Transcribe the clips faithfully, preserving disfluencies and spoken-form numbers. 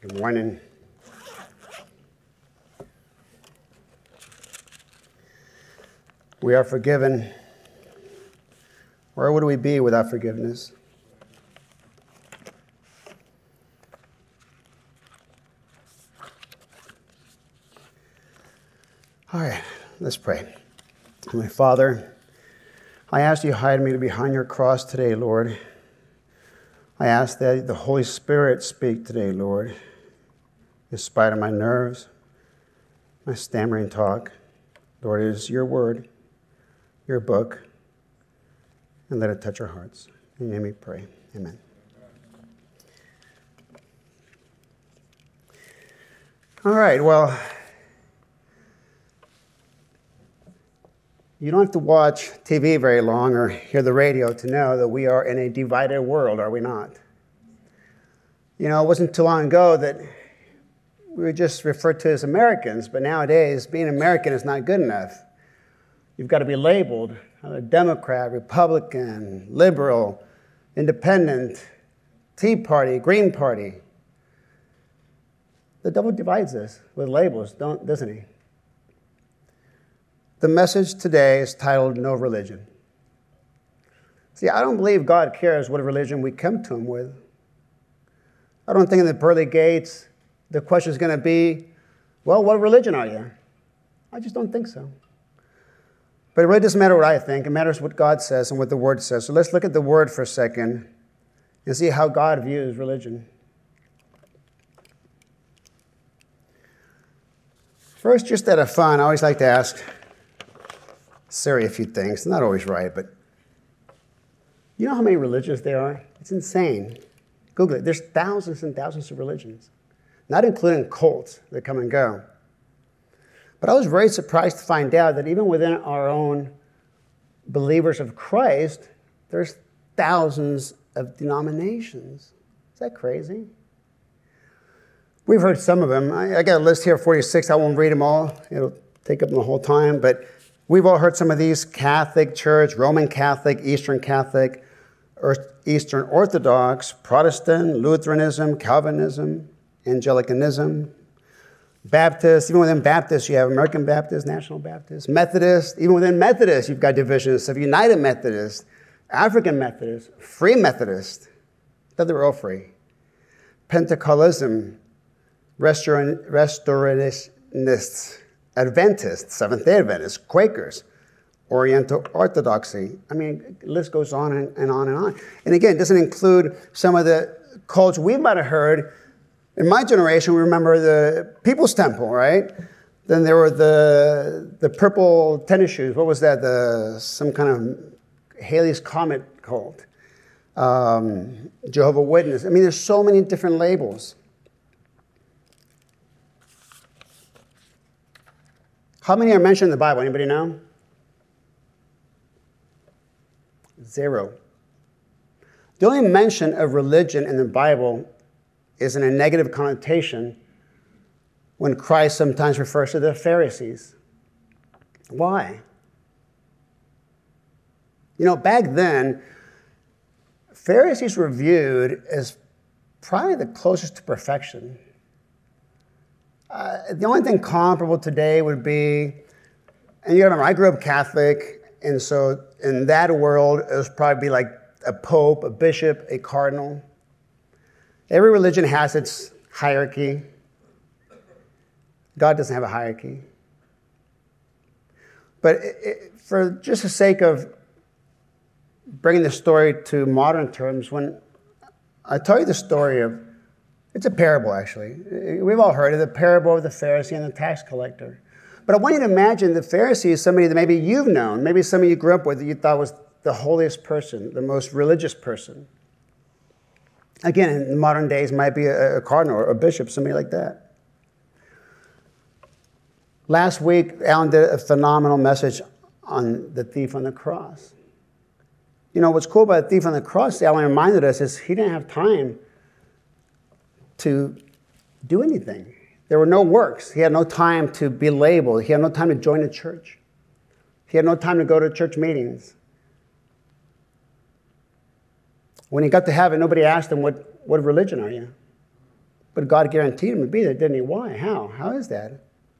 Good morning. We are forgiven. Where would we be without forgiveness? All right, let's pray. My Father, I ask you to hide me behind your cross today, Lord. I ask that the Holy Spirit speak today, Lord, in spite of my nerves, my stammering talk. Lord, it is your word, your book, and let it touch our hearts. In your name we pray. Amen. All right, well, you don't have to watch T V very long or hear the radio to know that we are in a divided world, are we not? You know, it wasn't too long ago that we were just referred to as Americans, but nowadays being American is not good enough. You've got to be labeled a Democrat, Republican, liberal, independent, Tea Party, Green Party. The devil divides us with labels, don't, doesn't he? The message today is titled No Religion. See, I don't believe God cares what religion we come to him with. I don't think in the pearly gates the question is going to be, well, what religion are you? I just don't think so. But it really doesn't matter what I think. It matters what God says and what the Word says. So let's look at the Word for a second and see how God views religion. First, just out of fun, I always like to ask Siri a few things. Not always right, but you know how many religions there are? It's insane. Google it. There's thousands and thousands of religions, not including cults that come and go. But I was very surprised to find out that even within our own believers of Christ, there's thousands of denominations. Is that crazy? We've heard some of them. I, I got a list here of forty-six. I won't read them all. It'll take up the whole time. But we've all heard some of these: Catholic Church, Roman Catholic, Eastern Catholic, Eastern Orthodox, Protestant, Lutheranism, Calvinism, Anglicanism, Baptist. Even within Baptist, you have American Baptist, National Baptist, Methodist. Even within Methodist, you've got divisions of United Methodist, African Methodist, Free Methodist. I thought they were all free. Pentecostalism, Restorationists, Adventists, Seventh-day Adventists, Quakers, Oriental Orthodoxy. I mean, the list goes on and, and on and on. And again, it doesn't include some of the cults we might have heard. In my generation, we remember the People's Temple, right? Then there were the the purple tennis shoes. What was that? The some kind of Halley's Comet cult. Um, Jehovah's Witness. I mean, there's so many different labels. How many are mentioned in the Bible? Anybody know? Zero. The only mention of religion in the Bible is in a negative connotation when Christ sometimes refers to the Pharisees. Why? You know, back then, Pharisees were viewed as probably the closest to perfection. Uh, the only thing comparable today would be, and you gotta remember, I grew up Catholic, and so in that world, it was probably like a pope, a bishop, a cardinal. Every religion has its hierarchy. God doesn't have a hierarchy. But it, it, for just the sake of bringing the story to modern terms, when I tell you the story of, it's a parable actually. We've all heard of the parable of the Pharisee and the tax collector. But I want you to imagine the Pharisee is somebody that maybe you've known, maybe somebody you grew up with that you thought was the holiest person, the most religious person. Again, in modern days, might be a, a cardinal or a bishop, somebody like that. Last week, Alan did a phenomenal message on the thief on the cross. You know, what's cool about the thief on the cross, Alan reminded us, is he didn't have time to do anything. There were no works. He had no time to be labeled. He had no time to join a church. He had no time to go to church meetings. When he got to heaven, nobody asked him, what, what religion are you? But God guaranteed him to be there, didn't he? Why? How? How is that?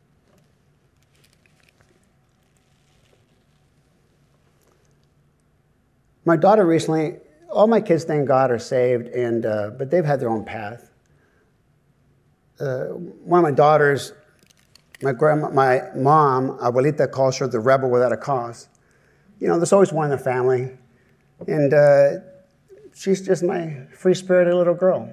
My daughter recently, all my kids, thank God, are saved, and uh, but they've had their own path. Uh, one of my daughters, my grandma, my mom, abuelita, calls her the rebel without a cause. You know, there's always one in the family, and uh, she's just my free-spirited little girl.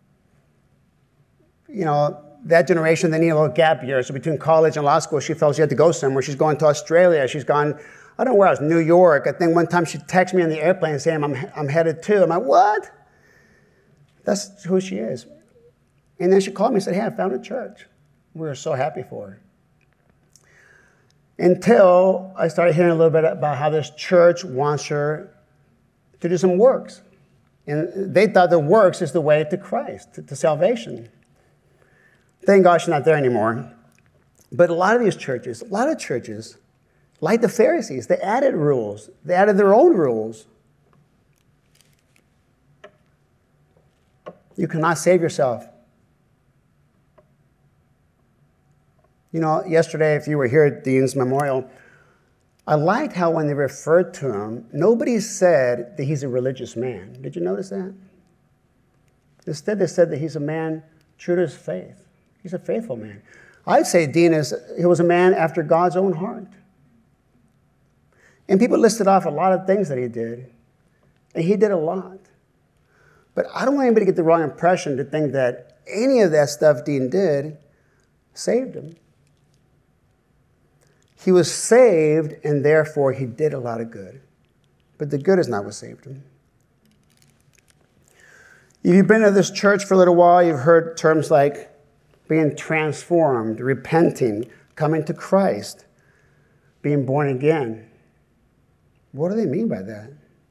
You know, that generation, they need a little gap year. So between college and law school, she felt she had to go somewhere. She's going to Australia. She's gone, I don't know where else, New York. I think one time she texted me on the airplane saying, I'm, I'm headed to. I'm like, what? That's who she is. And then she called me and said, hey, I found a church. We were so happy for her. Until I started hearing a little bit about how this church wants her to do some works. And they thought the works is the way to Christ, to, to salvation. Thank God she's not there anymore. But a lot of these churches, a lot of churches, like the Pharisees, they added rules. They added their own rules. You cannot save yourself. You know, yesterday, if you were here at Dean's Memorial, I liked how when they referred to him, nobody said that he's a religious man. Did you notice that? Instead, they said that he's a man true to his faith. He's a faithful man. I'd say Dean is, he was a man after God's own heart. And people listed off a lot of things that he did. And he did a lot. But I don't want anybody to get the wrong impression to think that any of that stuff Dean did saved him. He was saved, and therefore he did a lot of good. But the good is not what saved him. If you've been to this church for a little while, you've heard terms like being transformed, repenting, coming to Christ, being born again. What do they mean by that?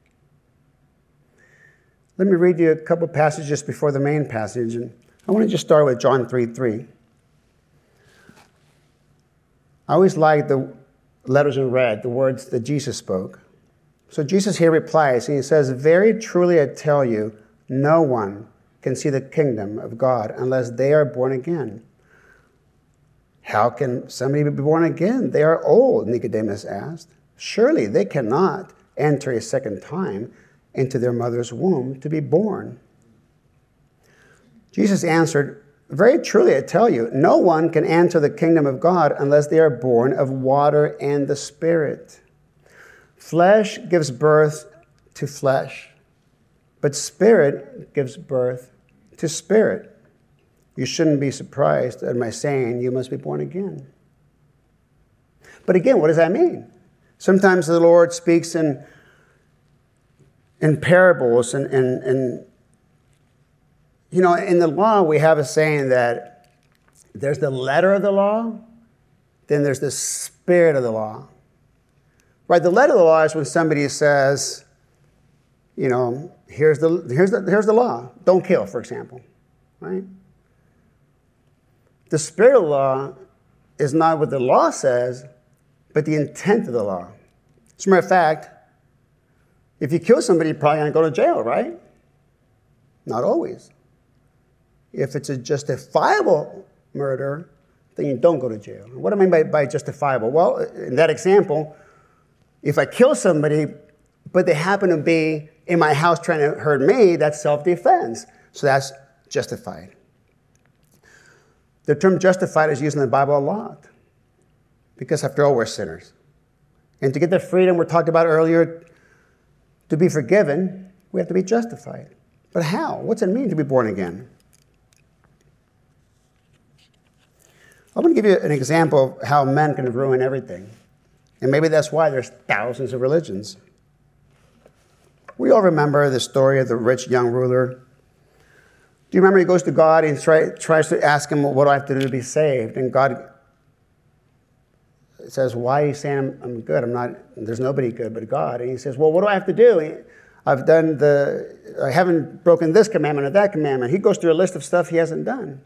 Let me read you a couple passages before the main passage. And I want to just start with John three three. I always like the letters in red, the words that Jesus spoke. So Jesus here replies, and he says, very truly I tell you, no one can see the kingdom of God unless they are born again. How can somebody be born again? They are old, Nicodemus asked. Surely they cannot enter a second time into their mother's womb to be born. Jesus answered, very truly I tell you, no one can enter the kingdom of God unless they are born of water and the Spirit. Flesh gives birth to flesh, but Spirit gives birth to spirit. You shouldn't be surprised at my saying you must be born again. But again, what does that mean? Sometimes the Lord speaks in, in parables, and, and, and you know, in the law we have a saying that there's the letter of the law, then there's the spirit of the law. Right? The letter of the law is when somebody says, you know, here's the here's the here's the law. Don't kill, for example. Right? The spirit of the law is not what the law says, but the intent of the law. As a matter of fact, if you kill somebody, you're probably going to go to jail, right? Not always. If it's a justifiable murder, then you don't go to jail. What do I mean by, by justifiable? Well, in that example, if I kill somebody, but they happen to be in my house trying to hurt me, that's self-defense. So that's justified. The term justified is used in the Bible a lot, because after all, we're sinners. And to get the freedom we talked about earlier, to be forgiven, we have to be justified. But how? What's it mean to be born again? I'm going to give you an example of how men can ruin everything. And maybe that's why there's thousands of religions. We all remember the story of the rich young ruler. Do you remember he goes to God and try, tries to ask him, what do I have to do to be saved? And God says, why are you saying I'm, I'm good? I'm not, there's nobody good but God. And he says, well, what do I have to do? I've done the, I haven't broken this commandment or that commandment. He goes through a list of stuff he hasn't done.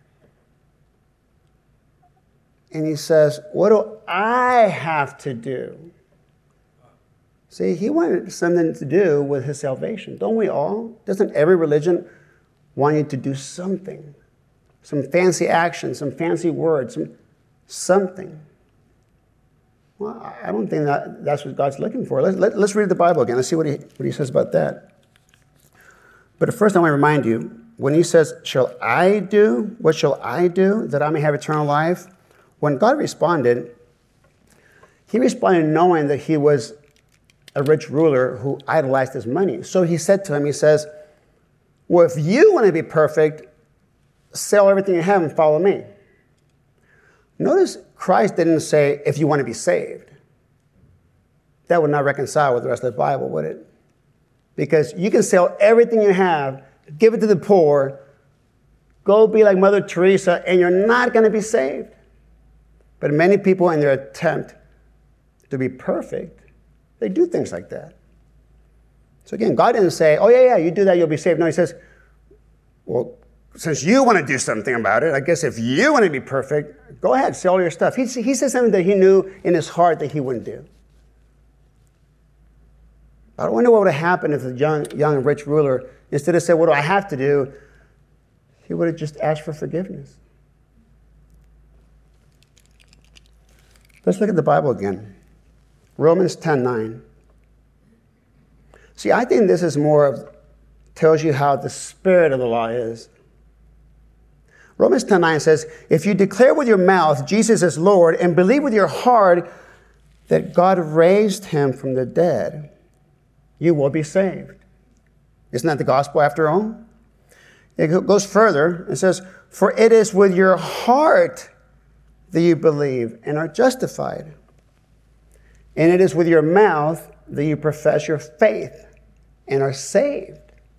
And he says, what do I have to do? See, he wanted something to do with his salvation. Don't we all? Doesn't every religion want you to do something? some fancy action, some fancy words, some something. Well, I don't think that that's what God's looking for. Let's, let, let's read the Bible again. Let's see what he, what he says about that. But first I want to remind you, when he says, shall I do, what shall I do that I may have eternal life? When God responded, he responded knowing that he was a rich ruler who idolized his money. So he said to him, he says, well, if you want to be perfect, sell everything you have and follow me. Notice Christ didn't say, if you want to be saved. That would not reconcile with the rest of the Bible, would it? Because you can sell everything you have, give it to the poor, go be like Mother Teresa, and you're not going to be saved. But many people, in their attempt to be perfect, they do things like that. So again, God didn't say, oh, yeah, yeah, you do that, you'll be saved. No, he says, well, since you want to do something about it, I guess if you want to be perfect, go ahead, sell all your stuff. He, he said something that he knew in his heart that he wouldn't do. I wonder what would have happened if the young, young and rich ruler, instead of saying, what do I have to do, he would have just asked for forgiveness. Let's look at the Bible again. Romans ten nine. See, I think this is more of, tells you how the spirit of the law is. Romans ten nine says, if you declare with your mouth Jesus is Lord and believe with your heart that God raised him from the dead, you will be saved. Isn't that the gospel after all? It goes further and says, for it is with your heart that you believe and are justified. And it is with your mouth that you profess your faith and are saved.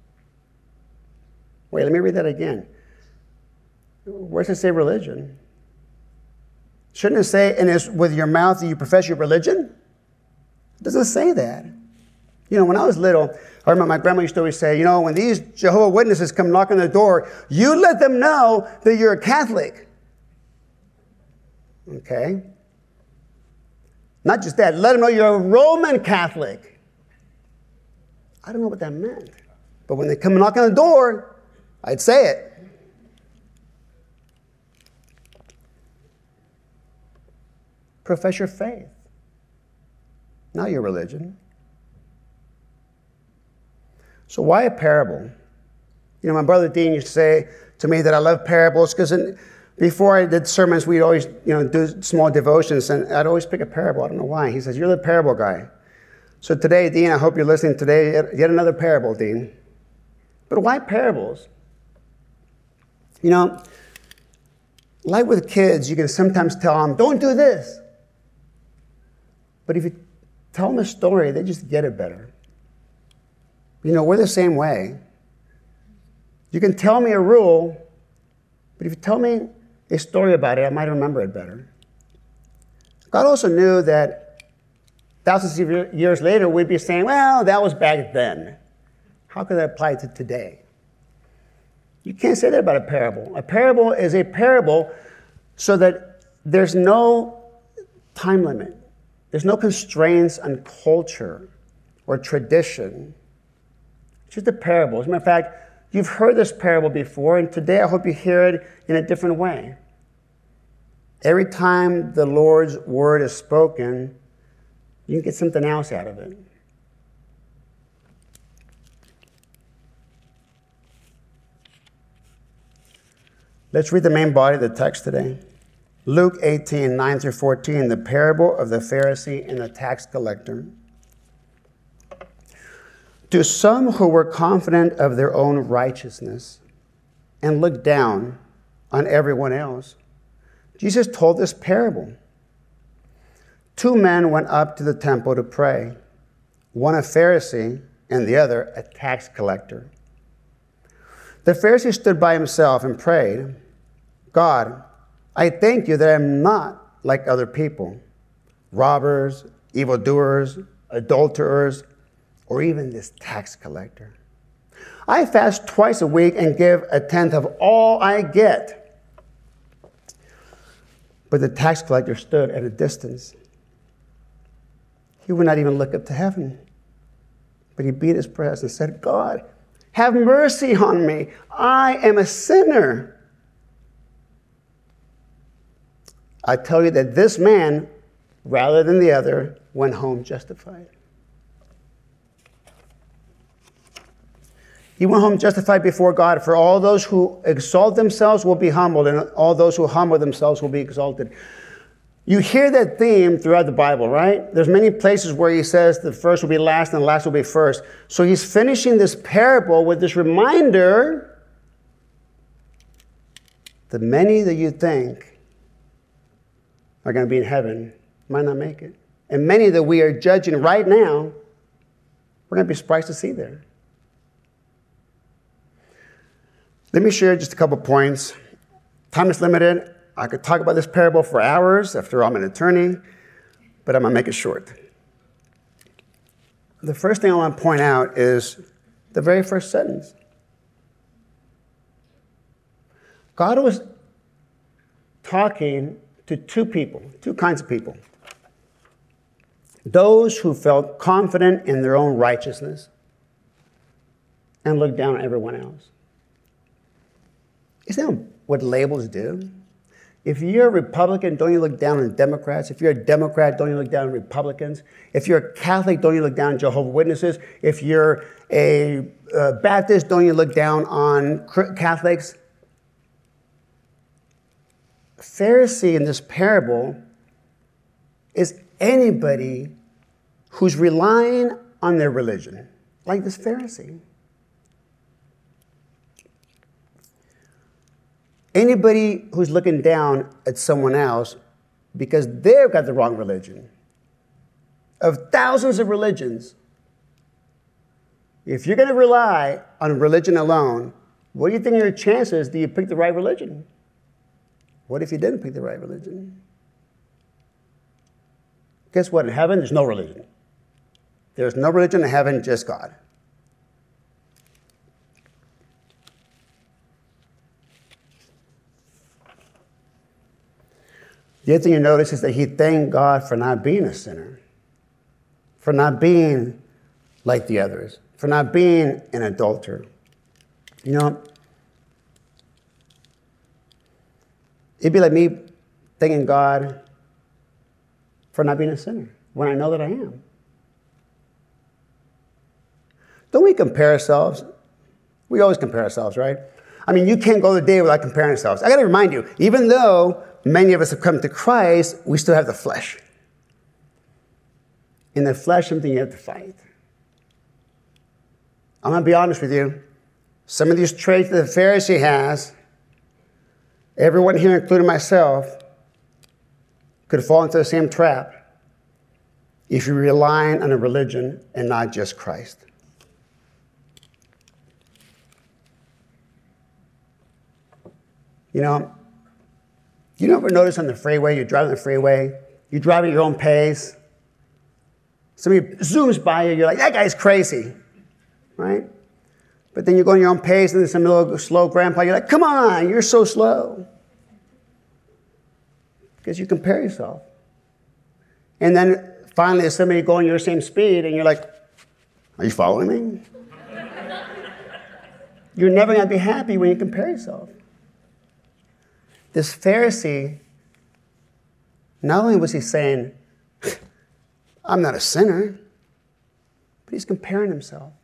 Wait, let me read that again. Where does it say religion? Shouldn't it say, and it's with your mouth that you profess your religion? It doesn't say that. You know, when I was little, I remember my grandma used to always say, you know, when these Jehovah's Witnesses come knock on the door, you let them know that you're a Catholic. Okay? Not just that, let them know you're a Roman Catholic. I don't know what that meant. But when they come knock on the door, I'd say it. Profess your faith, not your religion. So why a parable? You know, my brother Dean used to say to me that I love parables because before I did sermons, we'd always, you know, do small devotions, and I'd always pick a parable. I don't know why. He says, you're the parable guy. So today, Dean, I hope you're listening today, yet another parable, Dean. But why parables? You know, like with kids, you can sometimes tell them, don't do this. But if you tell them a story, they just get it better. You know, we're the same way. You can tell me a rule, but if you tell me a story about it, I might remember it better. God also knew that thousands of years later, we'd be saying, well, that was back then. How could that apply to today? You can't say that about a parable. A parable is a parable so that there's no time limit. There's no constraints on culture or tradition. It's just a parable. As a matter of fact, you've heard this parable before, and today I hope you hear it in a different way. Every time the Lord's word is spoken, you can get something else out of it. Let's read the main body of the text today. Luke eighteen, nine through fourteen, the parable of the Pharisee and the tax collector. To some who were confident of their own righteousness and looked down on everyone else, Jesus told this parable. Two men went up to the temple to pray, one a Pharisee and the other a tax collector. The Pharisee stood by himself and prayed, God, I thank you that I am not like other people, robbers, evildoers, adulterers, or even this tax collector. I fast twice a week and give a tenth of all I get. But the tax collector stood at a distance. He would not even look up to heaven. But he beat his breast and said, God, have mercy on me. I am a sinner. I tell you that this man, rather than the other, went home justified. He went home justified before God. For all those who exalt themselves will be humbled, and all those who humble themselves will be exalted. You hear that theme throughout the Bible, right? There's many places where he says the first will be last and the last will be first. So he's finishing this parable with this reminder that many that you think are going to be in heaven might not make it. And many that we are judging right now, we're going to be surprised to see there. Let me share just a couple points. Time is limited. I could talk about this parable for hours. After all, I'm an attorney, but I'm going to make it short. The first thing I want to point out is the very first sentence. God was talking to two people, two kinds of people. Those who felt confident in their own righteousness and looked down on everyone else. Isn't that what labels do? If you're a Republican, don't you look down on Democrats? If you're a Democrat, don't you look down on Republicans? If you're a Catholic, don't you look down on Jehovah's Witnesses? If you're a uh, Baptist, don't you look down on Catholics? Pharisee in this parable is anybody who's relying on their religion, like this Pharisee. Anybody who's looking down at someone else because they've got the wrong religion. Of thousands of religions, if you're going to rely on religion alone, what do you think are your chances that you pick the right religion? What if you didn't pick the right religion? Guess what? In heaven, there's no religion. There's no religion in heaven, just God. The other thing you notice is that he thanked God for not being a sinner, for not being like the others, for not being an adulterer. You know, it'd be like me thanking God for not being a sinner when I know that I am. Don't we compare ourselves? We always compare ourselves, right? I mean, you can't go the day without comparing ourselves. I got to remind you, even though many of us have come to Christ, we still have the flesh. In the flesh, something you have to fight. I'm going to be honest with you. Some of these traits that the Pharisee has, everyone here, including myself, could fall into the same trap if you're relying on a religion and not just Christ. You know, you never notice on the freeway, you're driving the freeway, you drive at your own pace, somebody zooms by you, you're like, that guy's crazy, right? But then you go on your own pace, and there's some little slow grandpa, you're like, come on, you're so slow. Because you compare yourself. And then finally there's somebody going your same speed, and you're like, are you following me? You're never going to be happy when you compare yourself. This Pharisee, not only was he saying, I'm not a sinner, but he's comparing himself.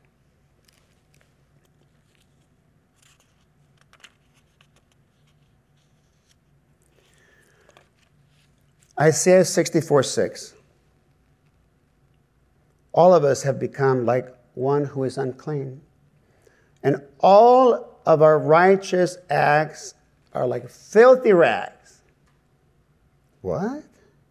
Isaiah sixty-four six. All of us have become like one who is unclean, and all of our righteous acts are like filthy rags. What?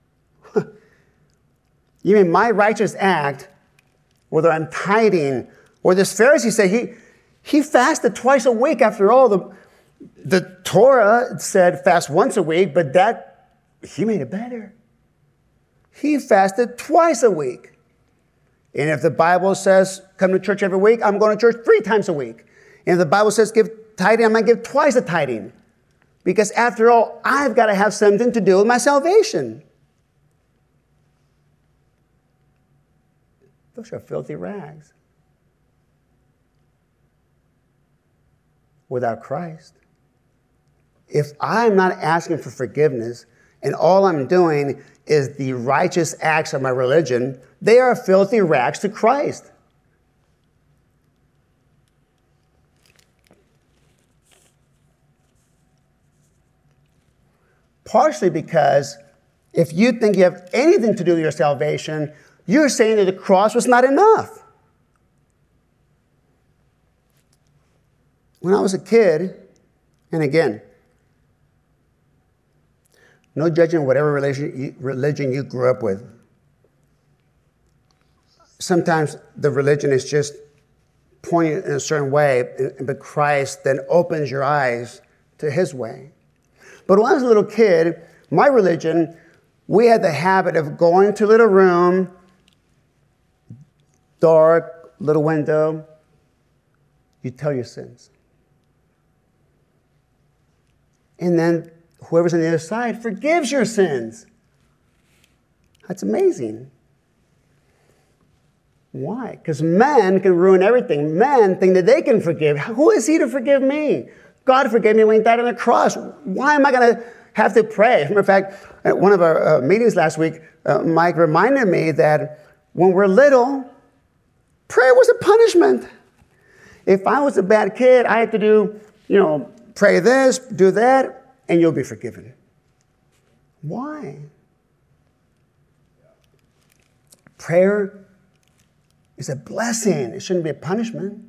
You mean my righteous act, whether I'm tithing, or this Pharisee said he, he fasted twice a week. After all, the, the Torah said fast once a week, but that, he made it better. He fasted twice a week. And if the Bible says come to church every week, I'm going to church three times a week. And if the Bible says give tithing, I'm going to give twice the tithing. Because after all, I've got to have something to do with my salvation. Those are filthy rags. Without Christ. If I'm not asking for forgiveness, and all I'm doing is the righteous acts of my religion, they are filthy rags to Christ. Partially because if you think you have anything to do with your salvation, you're saying that the cross was not enough. When I was a kid, and again, no judging whatever religion, religion you grew up with. Sometimes the religion is just pointing in a certain way, but Christ then opens your eyes to his way. But when I was a little kid, my religion, we had the habit of going to a little room, dark, little window, you tell your sins. And then whoever's on the other side forgives your sins. That's amazing. Why? Because men can ruin everything. Men think that they can forgive. Who is he to forgive me? God forgave me when he died on the cross. Why am I going to have to pray? As a matter of fact, at one of our uh, meetings last week, uh, Mike reminded me that when we're little, prayer was a punishment. If I was a bad kid, I had to do, you know, pray this, do that, and you'll be forgiven. Why? Prayer is a blessing. It shouldn't be a punishment.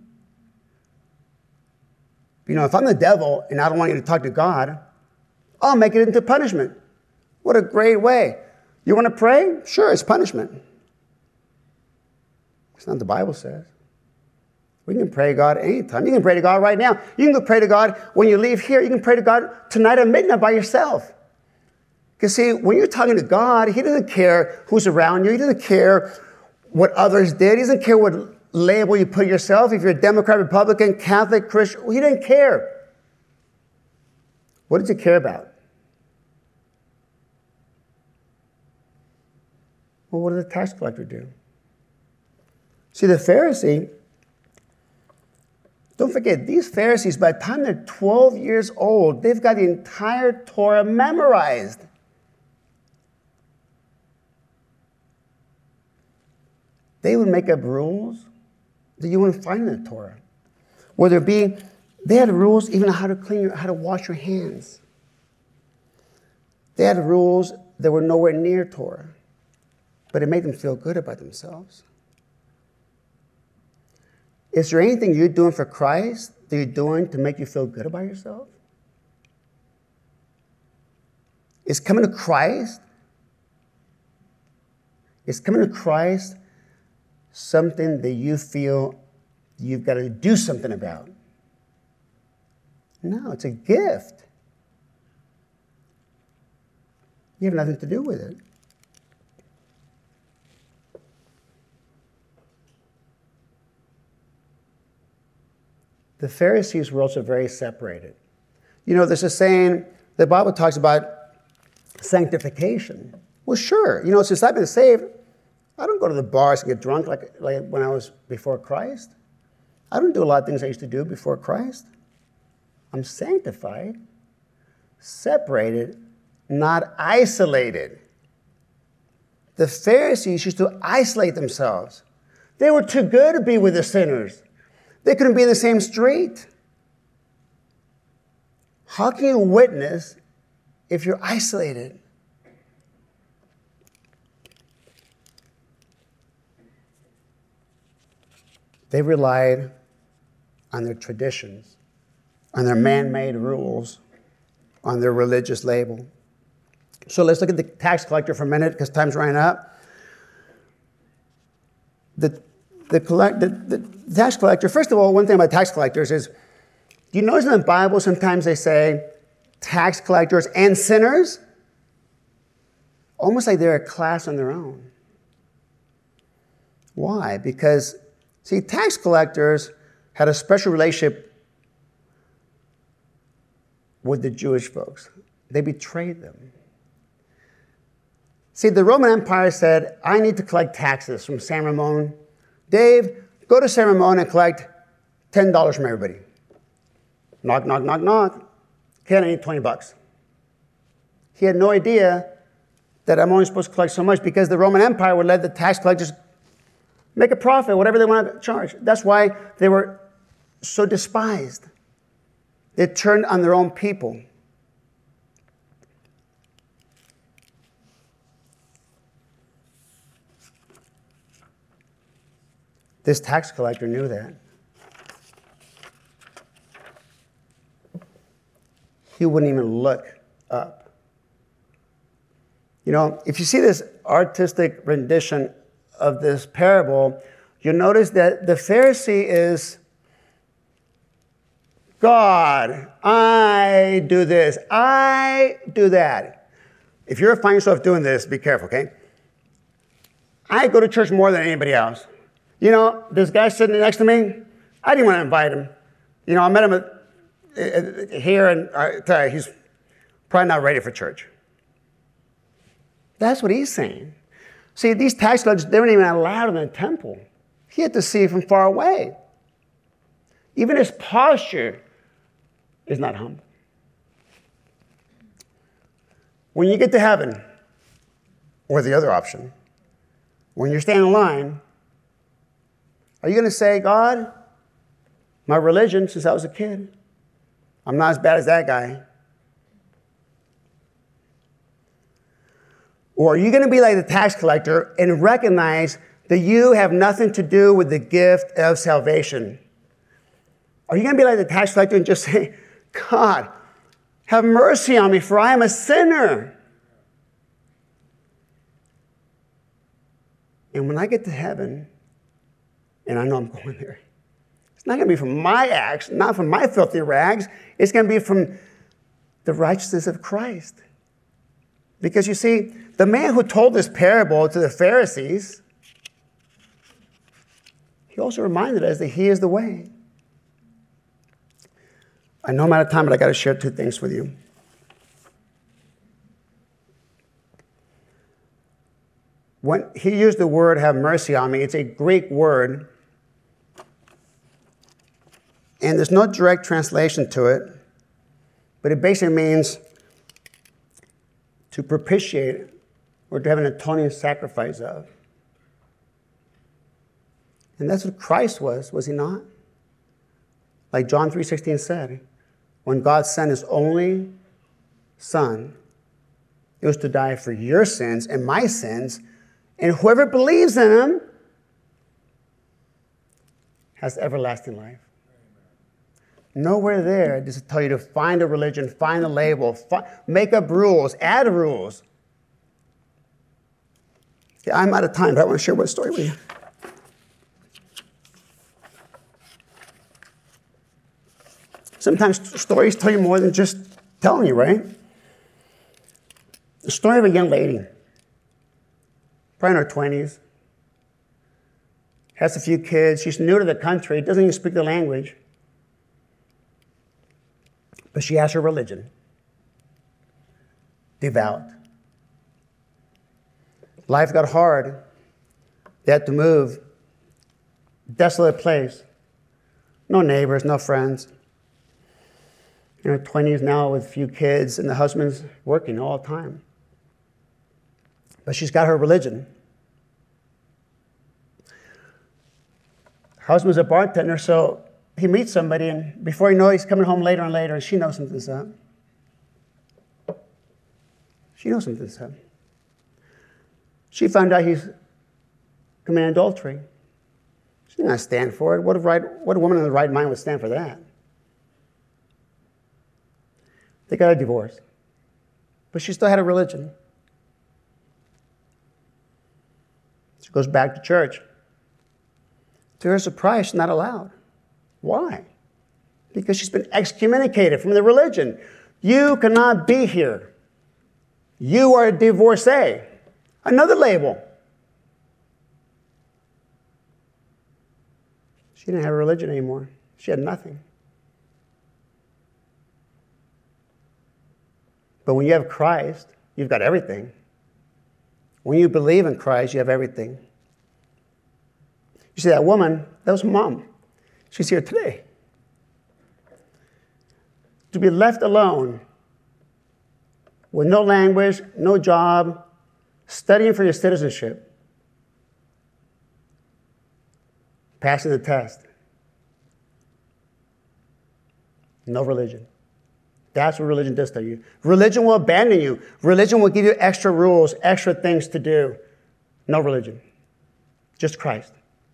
You know, if I'm the devil and I don't want you to talk to God, I'll make it into punishment. What a great way. You want to pray? Sure, it's punishment. It's not what the Bible says. We can pray to God anytime. You can pray to God right now. You can go pray to God when you leave here. You can pray to God tonight at midnight by yourself. Because see, when you're talking to God, he doesn't care who's around you. He doesn't care what others did. He doesn't care what label you put yourself. If you're a Democrat, Republican, Catholic, Christian, he didn't care. What did you care about? Well, what did the tax collector do? See, the Pharisee, don't forget, these Pharisees, by the time they're twelve years old, they've got the entire Torah memorized. They would make up rules that you wouldn't find in the Torah. Whether it be, they had rules even how to clean your, how to wash your hands. They had rules that were nowhere near Torah, but it made them feel good about themselves. Is there anything you're doing for Christ that you're doing to make you feel good about yourself? Is coming to Christ, is coming to Christ something that you feel you've got to do something about? No, it's a gift. You have nothing to do with it. The Pharisees were also very separated. You know, there's a saying, the Bible talks about sanctification. Well, sure. You know, since I've been saved, I don't go to the bars and get drunk like, like when I was before Christ. I don't do a lot of things I used to do before Christ. I'm sanctified, separated, not isolated. The Pharisees used to isolate themselves. They were too good to be with the sinners. They couldn't be in the same street. How can you witness if you're isolated? They relied on their traditions, on their man-made rules, on their religious label. So let's look at the tax collector for a minute because time's running up. The, the, collect, the, the tax collector, first of all, one thing about tax collectors is, do you notice in the Bible sometimes they say tax collectors and sinners? Almost like they're a class on their own. Why? Because see, tax collectors had a special relationship with the Jewish folks. They betrayed them. See, the Roman Empire said, I need to collect taxes from San Ramon. Dave, go to San Ramon and collect ten dollars from everybody. Knock, knock, knock, knock. Ken, I need twenty bucks. He had no idea that I'm only supposed to collect so much because the Roman Empire would let the tax collectors make a profit, whatever they want to charge. That's why they were so despised. They turned on their own people. This tax collector knew that. He wouldn't even look up. You know, if you see this artistic rendition of this parable, you'll notice that the Pharisee is, God, I do this, I do that. If you're finding yourself doing this, be careful, okay? I go to church more than anybody else. You know, this guy sitting next to me, I didn't want to invite him. You know, I met him at, here, and I tell you, he's probably not ready for church. That's what he's saying. See, these tax collectors, they weren't even allowed in the temple. He had to see from far away. Even his posture is not humble. When you get to heaven, or the other option, when you're standing in line, are you going to say, God, my religion since I was a kid, I'm not as bad as that guy? Or are you going to be like the tax collector and recognize that you have nothing to do with the gift of salvation? Are you going to be like the tax collector and just say, God, have mercy on me, for I am a sinner? And when I get to heaven, and I know I'm going there, it's not going to be from my acts, not from my filthy rags. It's going to be from the righteousness of Christ. Because you see, the man who told this parable to the Pharisees, he also reminded us that he is the way. I know I'm out of time, but I got to share two things with you. When he used the word have mercy on me, it's a Greek word. And there's no direct translation to it, but it basically means to propitiate or to have an atoning sacrifice of. And that's what Christ was, was he not? Like John three sixteen said, when God sent his only son, it was to die for your sins and my sins, and whoever believes in him has everlasting life. Nowhere there does it tell you to find a religion, find a label, fi- make up rules, add rules. Yeah, I'm out of time, but I want to share one story with you. Sometimes stories tell you more than just telling you, right? The story of a young lady, probably in her twenties, has a few kids. She's new to the country, doesn't even speak the language. But she has her religion. Devout. Life got hard. They had to move. Desolate place. No neighbors, no friends. In her twenties now with a few kids, and the husband's working all the time. But she's got her religion. Her husband's a bartender, so he meets somebody, and before you know it, he's coming home later and later, and she knows something's up. She knows something's up. She found out he's committing adultery. She didn't want to stand for it. What a, right, what a woman in the right mind would stand for that? They got a divorce. But she still had a religion. She goes back to church. To her surprise, she's not allowed. Why? Because she's been excommunicated from the religion. You cannot be here. You are a divorcee. Another label. She didn't have a religion anymore. She had nothing. But when you have Christ, you've got everything. When you believe in Christ, you have everything. You see, that woman, that was Mom. She's here today. To be left alone with no language, no job, studying for your citizenship, passing the test. No religion. That's what religion does to you. Religion will abandon you. Religion will give you extra rules, extra things to do. No religion. Just Christ.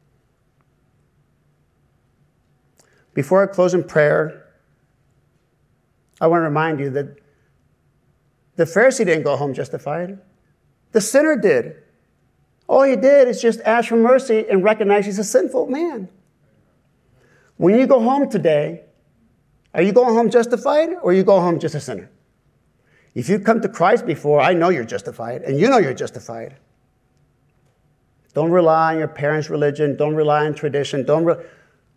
Before I close in prayer, I want to remind you that the Pharisee didn't go home justified. The sinner did. All he did is just ask for mercy and recognize he's a sinful man. When you go home today, are you going home justified, or are you going home just a sinner? If you come to Christ before, I know you're justified, and you know you're justified. Don't rely on your parents' religion. Don't rely on tradition. Don't re-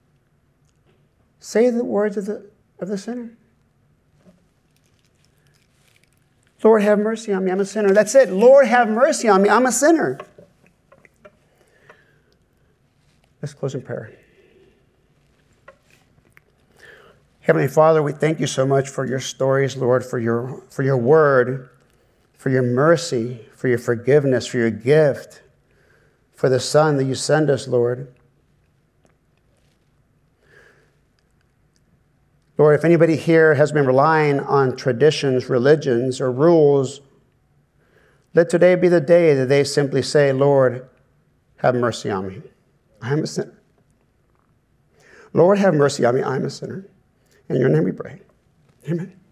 say the words of the, of the sinner. Lord, have mercy on me. I'm a sinner. That's it. Lord, have mercy on me. I'm a sinner. Let's close in prayer. Heavenly Father, we thank you so much for your stories, Lord, for your, for your word, for your mercy, for your forgiveness, for your gift, for the Son that you send us, Lord. Lord, if anybody here has been relying on traditions, religions, or rules, let today be the day that they simply say, Lord, have mercy on me. I am a sinner. Lord, have mercy on me. I am a sinner. In your name we pray. Amen.